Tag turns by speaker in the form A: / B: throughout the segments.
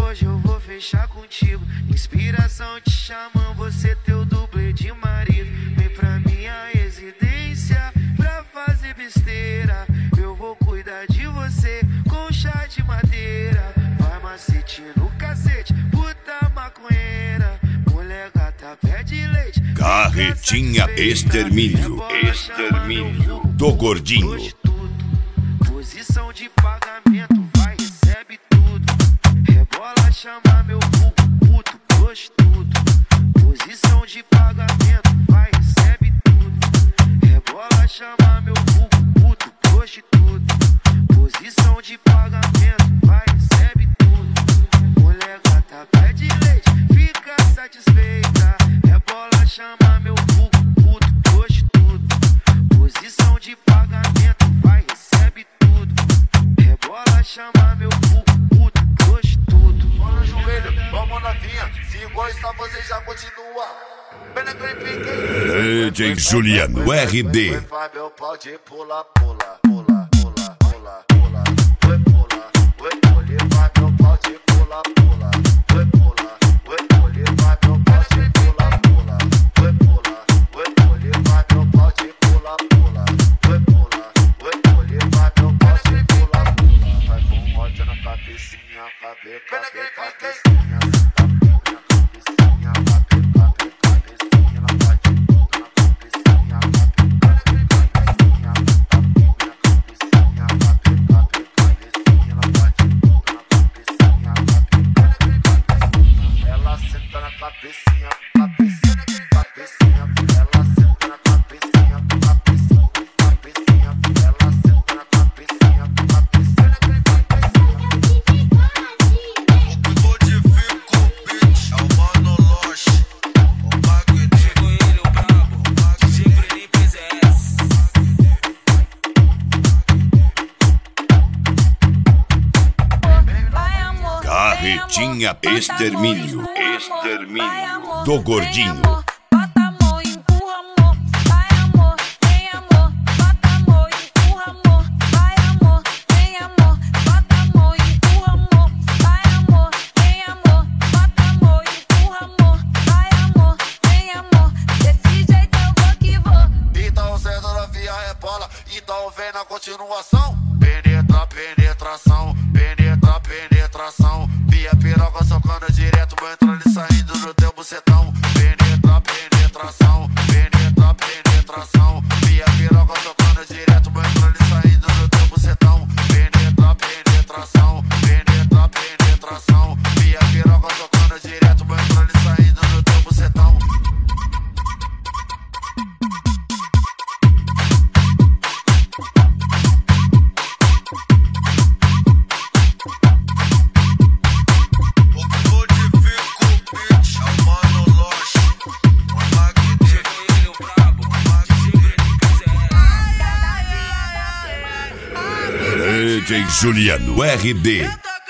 A: hoje eu vou fechar contigo. Inspiração te chamando, você teu dublê de marido. Vem pra minha residência pra fazer besteira. Eu vou cuidar de você com chá de madeira. Vai macete no cacete, puta maconheira. Mulher gata pede leite.
B: Carretinha Extermínio. Extermínio do Gordinho.
A: Posição de pagamento, vai, recebe tudo. Rebola, chama meu vulgo, puto, prostituto. Posição de pagamento, vai, recebe tudo. Rebola, chama meu vulgo, puto, prostituto. Posição de pagamento, vai, recebe tudo. Mulher gata pede leite, fica satisfeita. Rebola, chama meu vulgo, puto, prostituto. Posição de pagamento, vai, recebe tudo. Rebola, chama meu vulgo, puto, prostituto.
C: Mão no joelho, vamos novinha. Se gosta, você já continua.
B: DJ Juliano RD.
C: Fábio pode pular, pula, pula, pula, pula, pula. Oi, pula, oi, pule, Fábio pode pular, pula. Oi, pula, oi, pule, Fábio pode pular, pula. Oi, pula, oi, pule, Fábio pode pular, pula. Oi, pula, oi, pule, Fábio pode pular, pula. Vai com ódio na cabecinha, cabecinha.
B: Carretinha Extermínio. Extermínio do Gordinho.
C: Então vem na continuação. Penetra, penetração, penetra, penetração. Via piroca socando direto, vou entrando e saindo no teu bucetão. Penetra, penetração, penetra, penetração. Via piroca socando direto, vou entrando e saindo no teu bucetão. Penetra, penetração, penetra, penetração. Via piroca socando direto, vou entrando e saindo no teu bucetão.
B: DJ Juliano RD.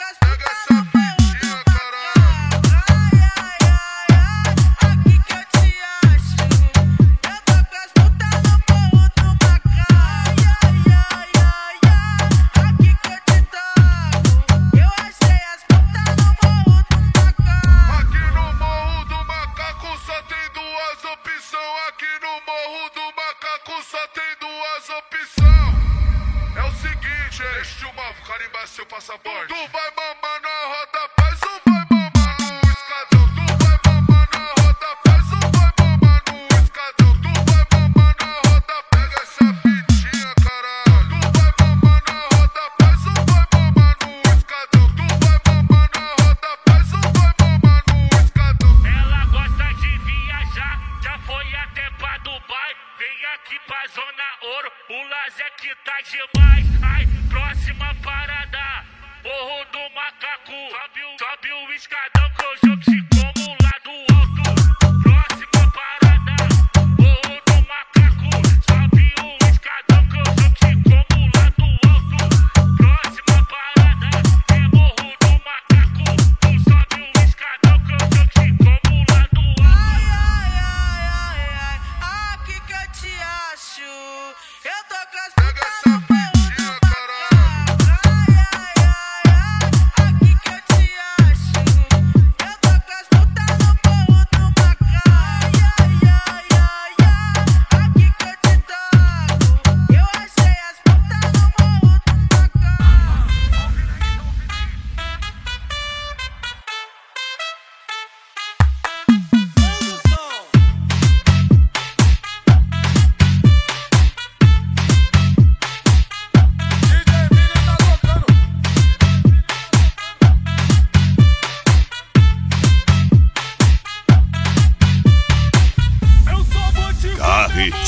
D: Deixa o mal carimbar seu passaporte. Tu vai mamar na roda, faz um vai mamar no escadão. Tu vai mamar na roda, faz um vai mamar no escadão. Tu vai mamar na roda, pega essa fitinha, caralho. Tu vai mamar na roda, faz um vai mamar no escadão. Tu vai mamar na roda, faz um vai mamar no escadão.
E: Ela gosta de viajar, já foi até pra Dubai. Vem aqui pra Zona Ouro, o lazer que tá demais. Ai, próxima parada, Morro do Macaco. Sobe o escadão que eu jogo te como lá do alto. Próxima parada, Morro do Macaco. Sobe o escadão que eu jogo te como lá do alto. Próxima parada, é Morro do Macaco. Tu sobe o escadão que eu jogo te como lá do alto.
F: Aqui que eu te acho, eu tô com as
D: Pega essa fitinha, caralho.
F: aqui que eu te acho.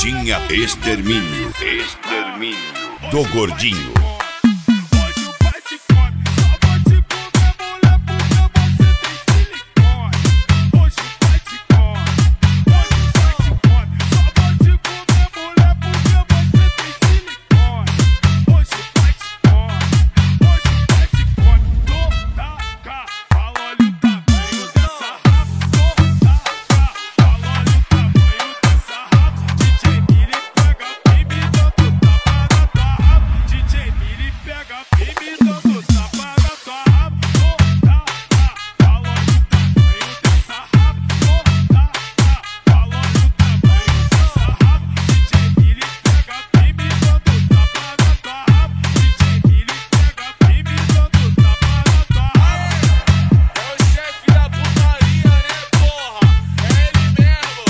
B: Pretinha Extermínio. Extermínio do Gordinho.
D: Hoje o pai te come, só vou te comer, mulher, porque você tem silicone. Hoje o pai te come, hoje o pai te come, só vou te comer, mulher, porque você tem silicone. Hoje o pai te come, hoje o pai te come. Toda cavalo, olha o tamanho dessa raba. Toda cavalo, olha o tamanho dessa raba. DJ Mili pega baby dando tapa na tua raba. DJ Mili pega baby dando tapa na tua raba. Toda cavalo, olha o tamanho dessa raba. Toda cavalo, olha o tamanho dessa raba. DJ Mili pega baby dando tapa na tua raba. DJ Mili pega baby dando tapa na tua raba.
G: É o chefe da putaria, né, porra? É ele mesmo,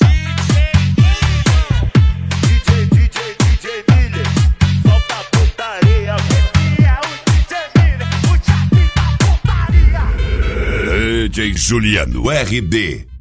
C: DJ Miller, solta a putaria. Esse é o DJ Miller, o chefe da putaria.
B: DJ Juliano RD.